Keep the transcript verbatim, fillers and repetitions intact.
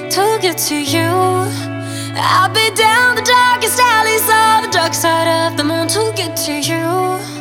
to get to you. I'll be down the darkest alleys of the dark side of the moon to get to you.